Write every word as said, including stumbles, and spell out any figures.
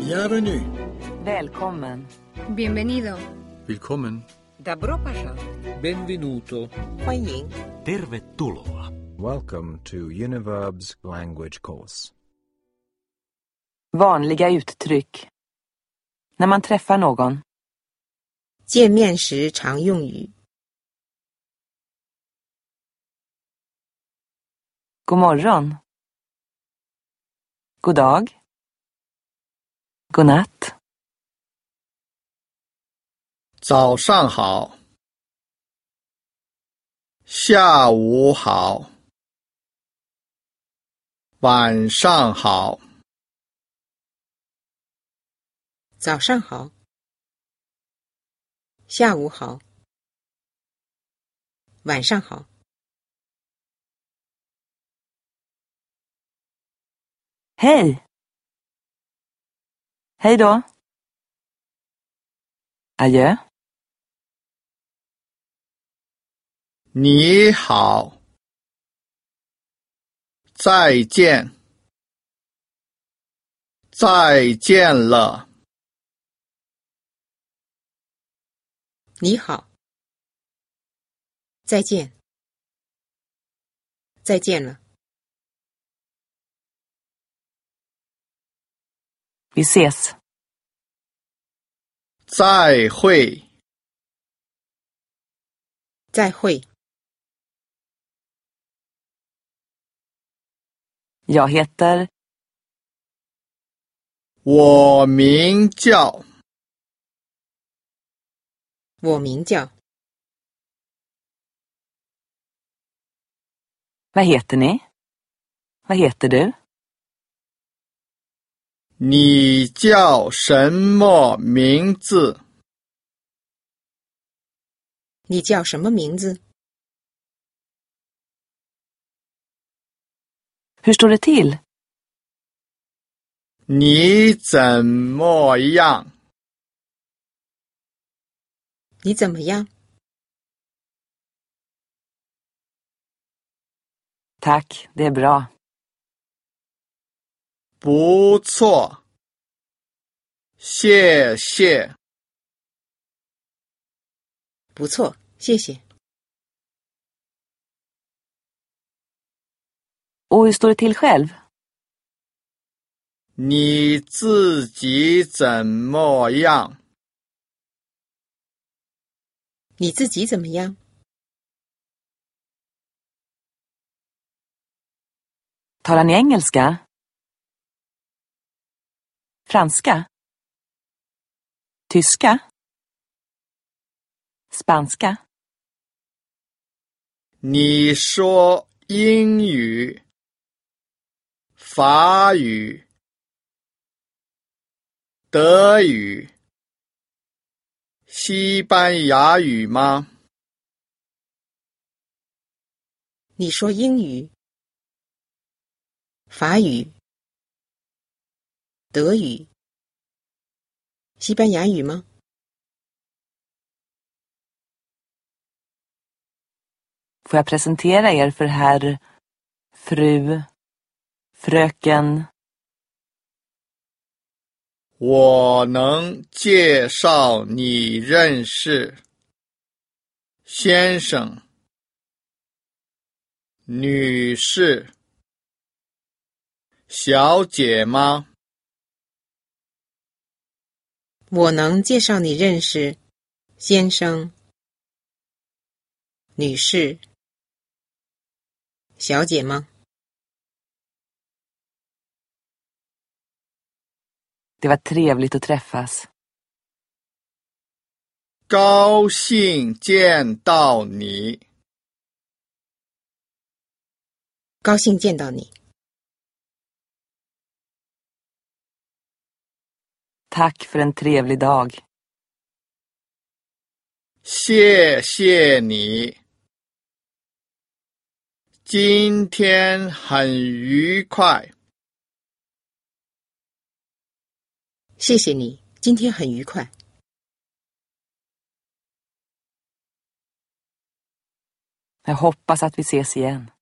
Bienvenue. Välkommen. Bienvenido. Willkommen. Добро пожаловать. Benvenuto. 欢迎. Tervetuloa. Welcome to Univerb's language course. Vanliga uttryck. När man träffar någon. 见面时常用语。 God morgon. God dag. God natt. 早上好。下午好。晚上好。 早上好。下午好。晚上好。 Hej. Hej då. Adjö. 你好。再见。再见了。 你好。再见。再见了。 Vi ses. 再会。 再会。 Jag heter... 我名叫。 我名叫。 Vad heter ni? Vad heter du? 你叫什么名字？ 你叫什么名字？ Hur står det till? 你怎么样？ 你怎么样？ Tack, det är bra. 不错。谢谢。 不错，谢谢。 Och hur står det till själv? 你自己怎么样？ 你自己怎么样？ Talar ni engelska? Franska? Tyska? Spanska? 你说英语、法语、德语、西班牙语吗？ 你说英语、法语、德语、西班牙语吗？ Får jag presentera er för herr, fru, fröken? 我能介绍你认识先生、女士、小姐吗？ 我能介绍你认识先生、女士、小姐吗？ Det var trevligt att träffas. 高兴见到你。 高兴见到你。 Tack för en trevlig dag. 谢谢你。今天很愉快。 谢谢你，今天很愉快。 Jag hoppas att vi ses igen.